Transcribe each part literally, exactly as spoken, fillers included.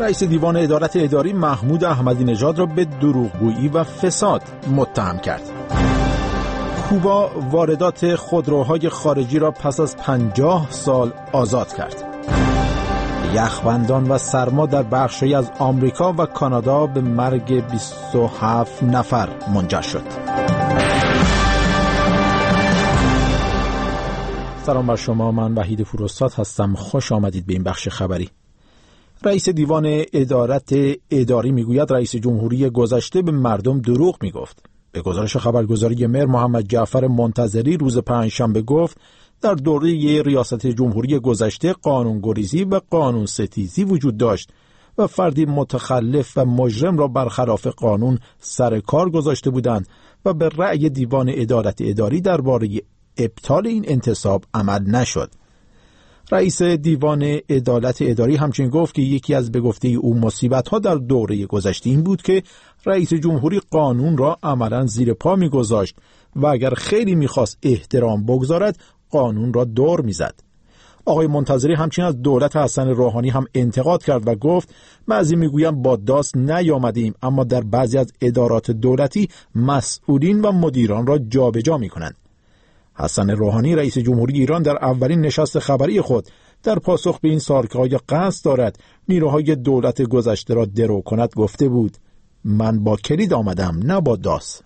رئیس دیوان ادارت اداری محمود احمدی نژاد را به دروغگویی و فساد متهم کرد. کوبا واردات خودروهای خارجی را پس از پنجاه سال آزاد کرد. یخبندان و سرما در بخشی از آمریکا و کانادا به مرگ بیست و هفت نفر منجر شد. سلام بر شما، من وحید پوراستاد هستم. خوش آمدید به این بخش خبری. رئیس دیوان ادارت اداری میگوید رئیس جمهوری گذشته به مردم دروغ میگفت. به گزارش خبرگزاری مهر، محمد جعفر منتظری روز پنجشنبه گفت در دوره ریاست جمهوری گذشته قانونگریزی و قانون ستیزی وجود داشت و فردی متخلف و مجرم را برخلاف قانون سر کار گذاشته بودند و به رأی دیوان ادارت اداری درباره ابطال این انتصاب عمل نشد. رئیس دیوان عدالت اداری همچنین گفت که یکی از به گفته او مصیبت‌ها در دوره گذشته این بود که رئیس جمهوری قانون را عملاً زیر پا می‌گذاشت و اگر خیلی می‌خواست احترام بگذارد قانون را دور می‌زد. آقای منتظری همچنین از دولت حسن روحانی هم انتقاد کرد و گفت بعضی می‌گویند با داس نیامدیم، اما در بعضی از ادارات دولتی مسئولین و مدیران را جابجا می‌کنند. حسن روحانی رئیس جمهوری ایران در اولین نشست خبری خود در پاسخ به این سال‌های قصد دارد نیروهای دولت گذشته را درو کند گفته بود من با کلید آمدم نه با داس.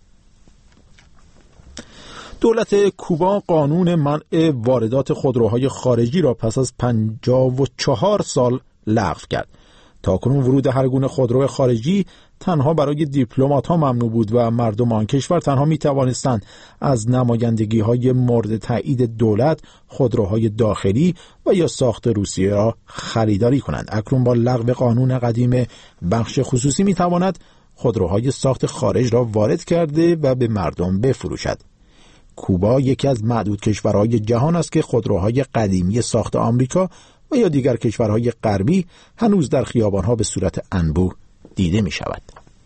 دولت کوبا قانون منع واردات خودروهای خارجی را پس از پنجاه و چهار سال لغو کرد. تاکنون ورود هر گونه خودرو خارجی تنها برای دیپلمات‌ها ممنوع بود و مردم آن کشور تنها می‌توانستند از نمایندگی‌های مورد تایید دولت خودروهای داخلی و یا ساخت روسیه را خریداری کنند. اکنون با لغو قانون قدیم بخش خصوصی می‌تواند خودروهای ساخت خارج را وارد کرده و به مردم بفروشد. کوبا یکی از معدود کشورهای جهان است که خودروهای قدیمی ساخت آمریکا و یا دیگر کشورهای غربی هنوز در خیابانها به صورت انبوه دیده می شود.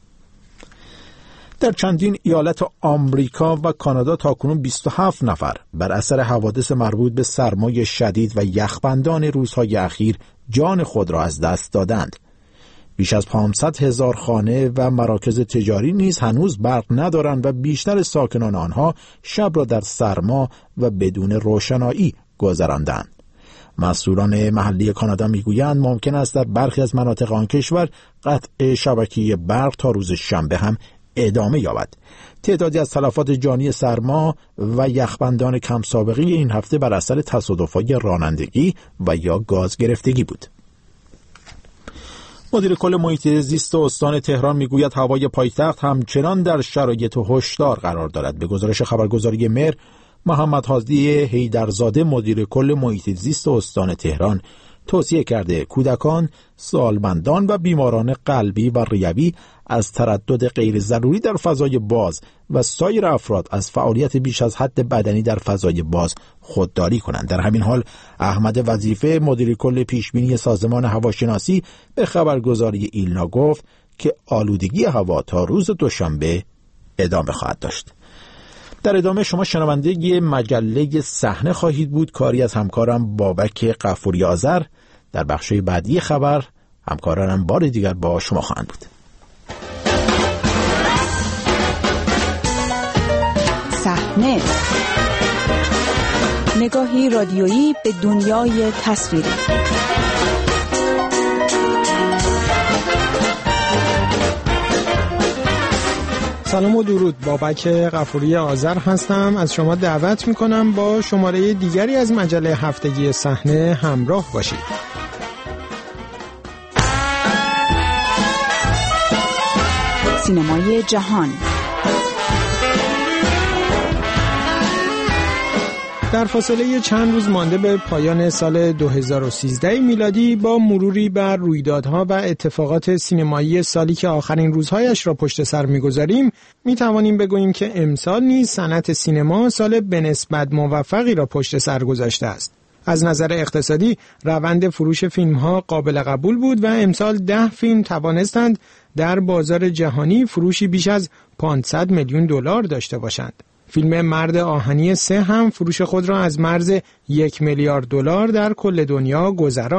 در چندین ایالت آمریکا و کانادا تاکنون بیست و هفت نفر بر اثر حوادث مربوط به سرمای شدید و یخبندان روزهای اخیر جان خود را از دست دادند. بیش از پانصد هزار خانه و مراکز تجاری نیز هنوز برق ندارند و بیشتر ساکنان آنها شب را در سرما و بدون روشنایی گذراندند. مسئولان محلی کانادا میگویند ممکن است در برخی از مناطق آن کشور قطع شبکه برق تا روز شنبه هم ادامه یابد. تعدادی از تلفات جانی سرما و یخبندان کم سابقه این هفته بر اثر تصادفات رانندگی و یا گاز گرفتگی بود. مدیر کل محیط زیست استان تهران میگوید هوای پایتخت همچنان در شرایط هشدار قرار دارد. به گزارش خبرگزاری مهر، محمد هادی حیدرزاده مدیر کل محیط زیست استان تهران توصیه کرده کودکان، سالمندان و بیماران قلبی و ریوی از تردد غیر ضروری در فضای باز و سایر افراد از فعالیت بیش از حد بدنی در فضای باز خودداری کنند. در همین حال احمد وظیفه مدیر کل پیشبینی سازمان هواشناسی به خبرگزاری ایلنا گفت که آلودگی هوا تا روز دوشنبه ادامه خواهد داشت. در ادامه شما شنونده مجله صحنه خواهید بود، کاری از همکارم بابک غفوری آذر. در بخش بعدی خبر همکارانم بار دیگر با شما خواهند بود. صحنه، نگاهی رادیویی به دنیای تصویری. سلام و درود، بابک غفوری آذر هستم. از شما دعوت میکنم با شماره دیگری از مجله هفتگی صحنه همراه باشید. سینمای جهان. در فاصله چند روز مانده به پایان سال دو هزار و سیزده میلادی با مروری بر رویدادها و اتفاقات سینمایی سالی که آخرین روزهایش را پشت سر می‌گذاریم، می‌توانیم بگوییم که امسال نیز صنعت سینما سال به نسبت موفقی را پشت سر گذاشته است. از نظر اقتصادی روند فروش فیلم‌ها قابل قبول بود و امسال ده فیلم توانستند در بازار جهانی فروشی بیش از پانصد میلیون دلار داشته باشند. فیلم مرد آهنی سه هم فروش خود را از مرز یک میلیارد دلار در کل دنیا گذراند.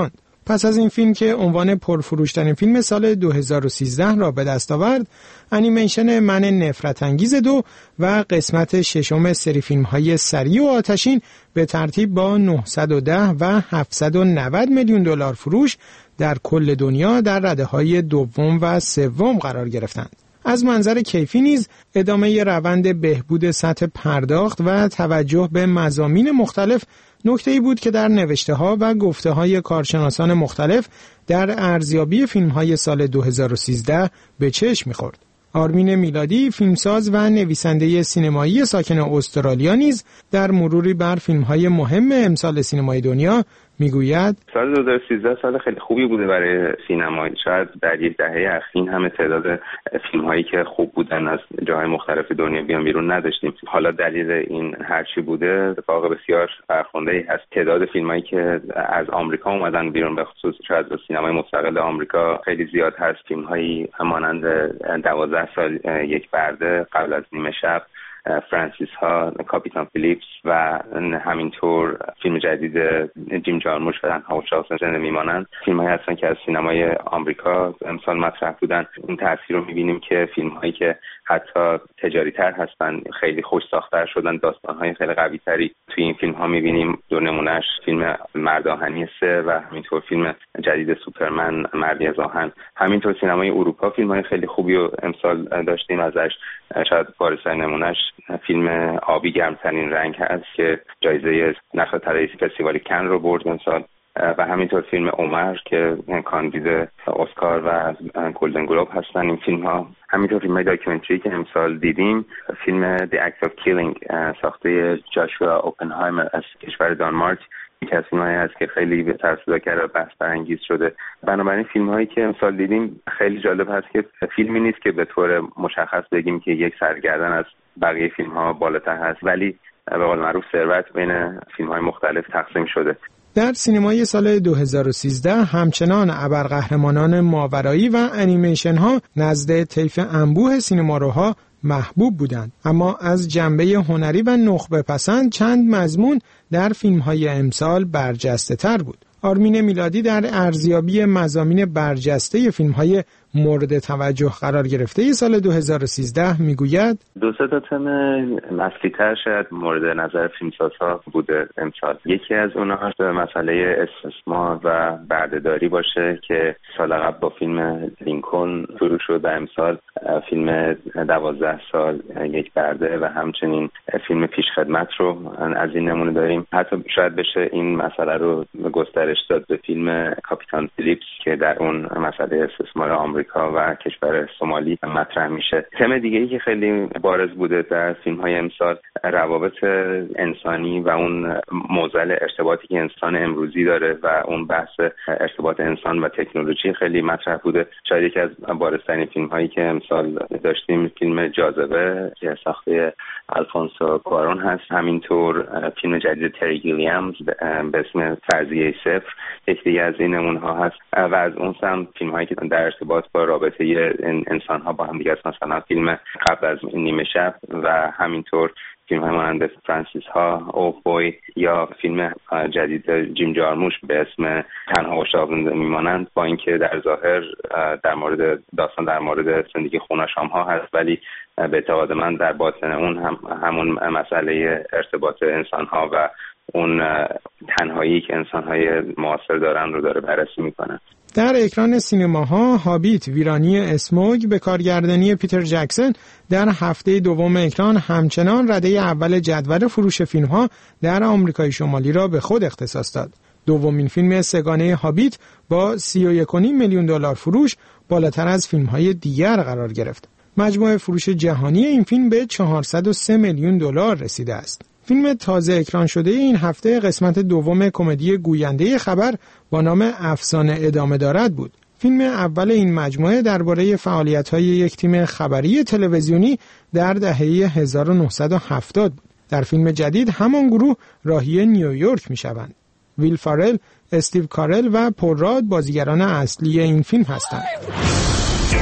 پس از این فیلم که عنوان پرفروشترین فیلم سال دو هزار و سیزده را به دست آورد، انیمیشن من نفرت انگیز دو و قسمت ششم سری فیلم‌های سریع و آتشین به ترتیب با نهصد و ده و هفتصد و نود میلیون دلار فروش در کل دنیا در رده‌های دوم و سوم قرار گرفتند. از منظر کیفی نیز ادامه روند بهبود سطح پرداخت و توجه به مضامین مختلف نکته‌ای بود که در نوشته‌ها و گفته‌های کارشناسان مختلف در ارزیابی فیلم‌های سال دو هزار و سیزده به چشم می‌خورد. آرمین میلادی، فیلمساز و نویسنده سینمایی ساکن استرالیا نیز در مروری بر فیلم‌های مهم امسال سینمای دنیا میگوید سال دو هزار و سیزده سال خیلی خوبی بوده برای سینما. شاید در یک دهه اخیر همه تعداد فیلم‌هایی که خوب بودن از جاهای مختلف دنیا بیان بیرون نداشتیم. حالا دلیل این هر چی بوده، اتفاق بسیار فرخنده‌ای هست. تعداد فیلمایی که از آمریکا اومدن بیرون، به خصوص شاید از سینمای مستقل آمریکا خیلی زیاد هست. فیلم‌هایی مانند دوازده سال یک برده، قبل از نیمه شب، فرانسیس ها، کاپیتان فیلیپس و همینطور فیلم جدید جیم جارموش و تنها اشاق زنده میمانند، فیلم هایی هستن که از سینمای آمریکا امسال مطرح بودن. این تاثیر رو میبینیم که فیلم هایی که حتی تجاری تر هستن خیلی خوش ساختار شدن، داستان های خیلی قوی تری توی این فیلم ها میبینیم. دو نمونهش فیلم مرد آهنی سه و همینطور فیلم جدید سوپرمن مردی از آهن. همینطور سینمای اروپا فیلم های خیلی خوبی رو امسال داشتیم ازش. شاید بارزترین نمونهش فیلم آبی گرمترین رنگ هست که جایزه نخل طلایی فستیوال کن رو برد امسال، و همینطور فیلم عمر که کاندید اسکار و گلدن گلوب هستن این فیلم ها. همینطور فیلم های داکیومنتری که امسال دیدیم، فیلم The Act of Killing ساخته جاشوا اوپنهایمر از کشور دانمارک، یکی از فیلم هایی هست که خیلی به سر صدا کرده و بحث برانگیز شده. بنابراین فیلم هایی که امسال دیدیم خیلی جالب هست که فیلمی نیست که به طور مشخص بگیم که یک سرگردن از بقیه فیلم ها بالاتر هست، ولی به قول معروف ثروت بین فیلم های مختلف تقسیم شده. در سینمای سال دو هزار و سیزده همچنان ابرقهرمانان ماورایی و انیمیشن ها نزد طیف انبوه سینماروها محبوب بودند، اما از جنبه هنری و نخبه پسند چند مضمون در فیلم‌های امسال برجسته تر بود. آرمین میلادی در ارزیابی مضامین برجسته فیلم‌های مورد توجه قرار گرفته سال دو هزار و سیزده میگوید دو سه تا تم اصلی‌تر شاید مورد نظر فیلمسازها بوده امسال. یکی از اونها مسئله استثمار و بردهداری باشه که سال قبل با فیلم لینکلن شروع شد و امسال فیلم دوازده سال یک برده و همچنین فیلم پیشخدمت رو از این نمونه داریم. حتی شاید بشه این مسئله رو گسترش داد به فیلم کاپیتان فیلیپس که در اون مسئله استثمار آمریکا و کشور سومالی مطرح میشه. تم دیگه‌ای که خیلی بارز بوده در فیلم‌های امسال روابط انسانی و اون معضل ارتباطی که انسان امروزی داره و اون بحث ارتباط انسان و تکنولوژی خیلی مطرح بوده. شاید یکی از بارزترین فیلم‌هایی که امسال داشتیم فیلم جاذبه که ساخته الفونسو کوارون هست. همینطور فیلم جدید تری گیلیامز به اسم فرضیه صفر یک دیگه از این نمونه‌ها هست و از اون سم فیلم‌هایی که در ارتباط با رابطه انسان‌ها با هم دیگه است، مثلا فیلم قبل از نیمه شب و همینطور فیلم های مانند فرانسیس ها، او بوی یا فیلم جدید جیم جارموش به اسم تنها اشاق زنده میمانند، با اینکه در ظاهر در مورد داستان در مورد زندگی خونه‌شام ها هست، ولی به اعتقاد من در باطن اون هم همون مسئله ارتباط انسان ها و اون تنهایی که انسان های معاصر دارن رو داره بررسی میکنه. در اکران سینماها هابیت ویرانی اسموگ به کارگردانی پیتر جکسون در هفته دوم اکران همچنان رده اول جدول فروش فیلم‌ها در آمریکای شمالی را به خود اختصاص داد. دومین فیلم سگانه هابیت با سی و یک و نیم میلیون دلار فروش بالاتر از فیلم‌های دیگر قرار گرفت. مجموع فروش جهانی این فیلم به چهارصد و سه میلیون دلار رسیده است. فیلم تازه اکران شده این هفته قسمت دوم کمدی گوینده خبر با نام افسانه ادامه دارد بود. فیلم اول این مجموعه درباره فعالیت‌های یک تیم خبری تلویزیونی در دهه هزار و نهصد و هفتاد بود. در فیلم جدید همان گروه راهی نیویورک می‌شوند. ویل فارل، استیو کارل و پول راد بازیگران اصلی این فیلم هستند.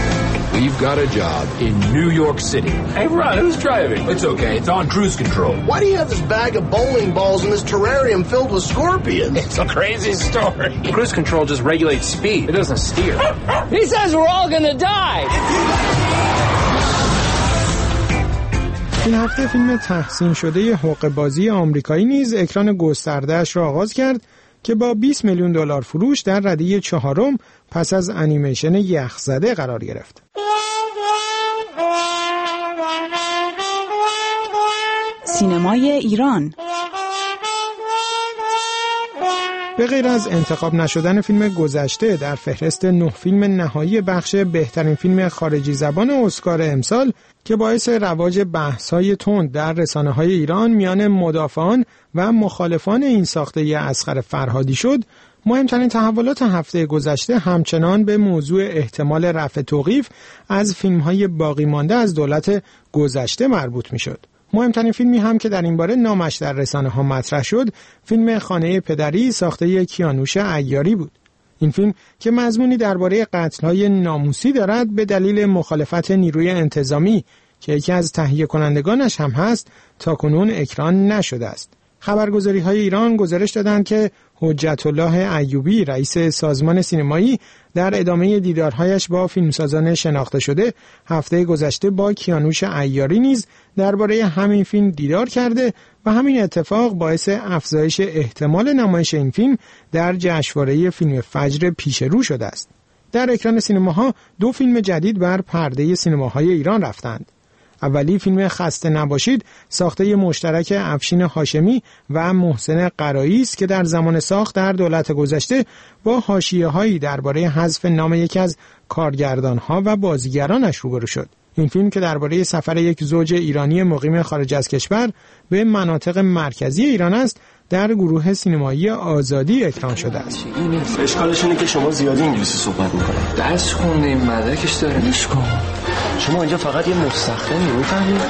We've got a job in New York City. Hey, Ron, who's driving? It's okay. It's on cruise control. Why do you have this bag of bowling balls in this terrarium filled with scorpions? It's a crazy story. Cruise control just regulates speed. It doesn't steer. He says we're all gonna die. این هفته فیلم تحسین شده حقه‌بازی آمریکایی نیز اکران گسترده‌اش را آغاز کرد که با بیست میلیون دلار فروش در رده چهارم پس از انیمیشن یخزده قرار گرفت. سینمای ایران. به غیر از انتخاب نشدن فیلم گذشته در فهرست نه فیلم نهایی بخش بهترین فیلم خارجی زبان اسکار امسال که باعث رواج بحث‌های تند در رسانه‌های ایران میان مدافعان و مخالفان این ساخته اصغر فرهادی شد، مهمترین تحولات هفته گذشته همچنان به موضوع احتمال رفع توقیف از فیلم‌های باقی مانده از دولت گذشته مربوط می‌شد. مهمترین فیلمی هم که در این باره نامش در رسانه‌ها مطرح شد، فیلم خانه پدری ساخته کیانوش عیاری بود. این فیلم که مضمونی درباره قتل‌های ناموسی دارد، به دلیل مخالفت نیروی انتظامی که یکی از تهیه کنندگانش هم هست، تاکنون اکران نشده است. خبرگزاری‌های ایران گزارش دادند که حجت الله ایوبی، رئیس سازمان سینمایی، در ادامه دیدارهایش با فیلمسازان شناخته شده هفته گذشته با کیانوش عیاری نیز درباره همین فیلم دیدار کرده و همین اتفاق باعث افزایش احتمال نمایش این فیلم در جشنواره فیلم فجر پیش رو شده است. در اکران سینماها دو فیلم جدید بر پرده سینماهای ایران رفتند. اولی فیلم خسته نباشید ساخته مشترک افشین هاشمی و محسن قرایی است که در زمان ساخت در دولت گذشته با حاشیه‌هایی درباره حذف نام یکی از کارگردان‌ها و بازیگرانش روبرو شد. این فیلم که درباره سفر یک زوج ایرانی مقیم خارج از کشور به مناطق مرکزی ایران است، در گروه سینمایی آزادی اکران شده است. اشکالش اینه که شما زیادی انگلیسی صحبت میکنید. درس خوندیم، مدرکش داره. نش کن. شما اینجا فقط یه مستخدمی، میفهمید؟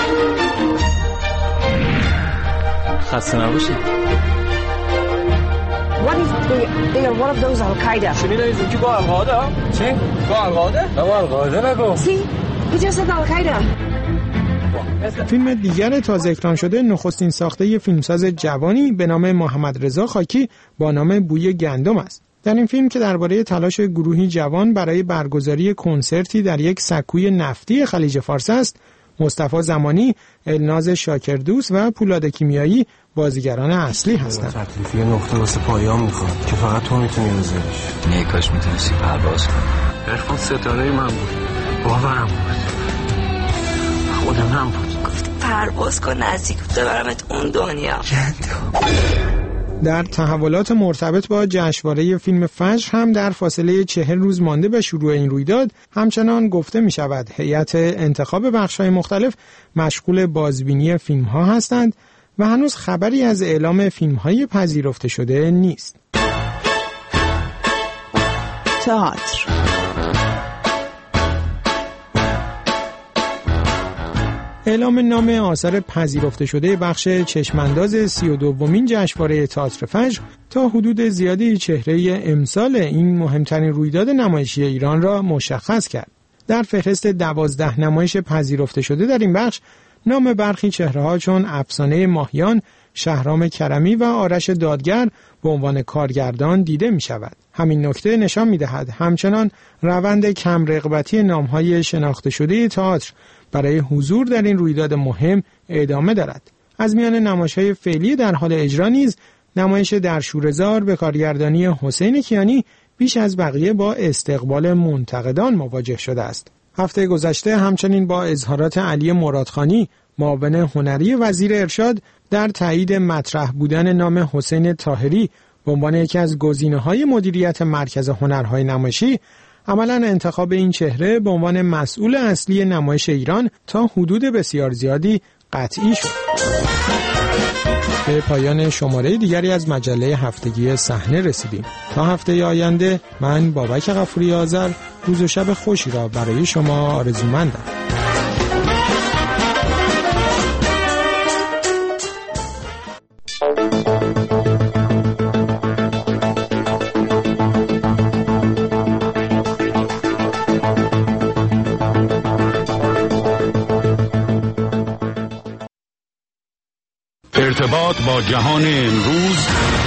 خسته نباشید. What if they, they are one of those Al-Qaeda? شنیدید که با القاعده؟ چی؟ با القاعده؟ با القاعده نگو. See, he just said Al-Qaeda. فیلم دیگر تازه اکران شده نخستین ساخته ی فیلمساز جوانی به نام محمد رضا خاکی با نام بوی گندم است. در این فیلم که درباره تلاش گروهی جوان برای برگزاری کنسرتی در یک سکوی نفتی خلیج فارس است، مصطفی زمانی، الناز شاکردوست و پولاد کیمیایی بازیگران اصلی هستند. تکلیفی نقطه واسه پایان میخواد که فقط تو میتونی بذاریش. نه کاش میتونستی پرواز کنی. عرفان ستاره من بود. باورم بود. خودم هم بود. گفت پرواز کن نزدیک ببرمت اون دنیا. در تحولات مرتبط با جشنواره فیلم فجر هم در فاصله چهل روز مانده به شروع این رویداد همچنان گفته می شود هیئت انتخاب بخش‌های مختلف مشغول بازبینی فیلم‌ها هستند و هنوز خبری از اعلام فیلم‌های پذیرفته شده نیست. تئاتر. اعلام نام آثار پذیرفته شده بخش چشمانداز سی و دومین جشنواره تئاتر فجر تا حدود زیادی چهره امسال این مهمترین رویداد نمایشی ایران را مشخص کرد. در فهرست دوازده نمایش پذیرفته شده در این بخش نام برخی چهره‌ها چون افسانه ماهیان، شهرام کرمی و آرش دادگر به عنوان کارگردان دیده می شود. همین نکته نشان می دهد همچنان روند کم رغبتی نام‌های شناخته شده تئاتر برای حضور در این رویداد مهم ادامه دارد. از میان نمایش‌های فعلی در حال اجرا نیز نمایش در شوره‌زار به کارگردانی حسین کیانی بیش از بقیه با استقبال منتقدان مواجه شده است. هفته گذشته همچنین با اظهارات علی مرادخانی، معاون هنری وزیر ارشاد، در تایید مطرح بودن نام حسین طاهری به عنوان یکی از گزینه‌های مدیریت مرکز هنرهای نمایشی، عملاً انتخاب این چهره به عنوان مسئول اصلی نمایش ایران تا حدود بسیار زیادی قطعی شد. به پایان شماره دیگری از مجله هفتگی صحنه رسیدیم. تا هفته آینده من بابک غفوری آذر روز و شب خوشی را برای شما آرزومندم. ارتباط با جهان امروز